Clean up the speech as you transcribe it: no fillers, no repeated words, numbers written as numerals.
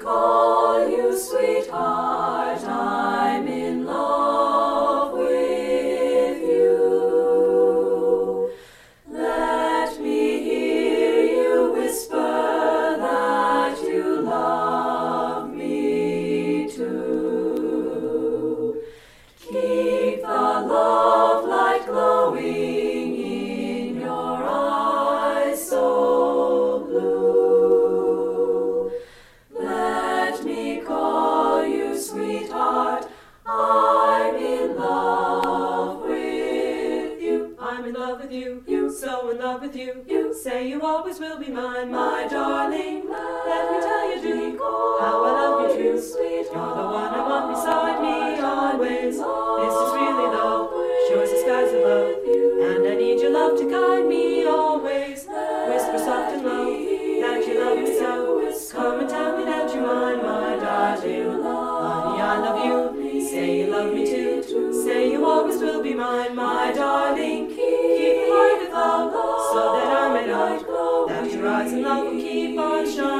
call you sweetheart, I'm in love with you. Let me hear you whisper that you love me too. Keep the love light glowing in your eyes so blue. Let me call you sweetheart, I'm in love with you. I'm in love with you, so in love with you. You say you always will be mine, my darling. Let me tell you, do how I love you true. You're the one I want beside me always. This is really love, sure as the skies above. And I need your love to guide me always. Whisper soft and low that you love me so. Come and tell me that you're mine, my darling. Honey, I love you. Say you love me too. Say you always will be mine, my darling. Keep me high with love, so that I may know that your eyes in love will keep on shining.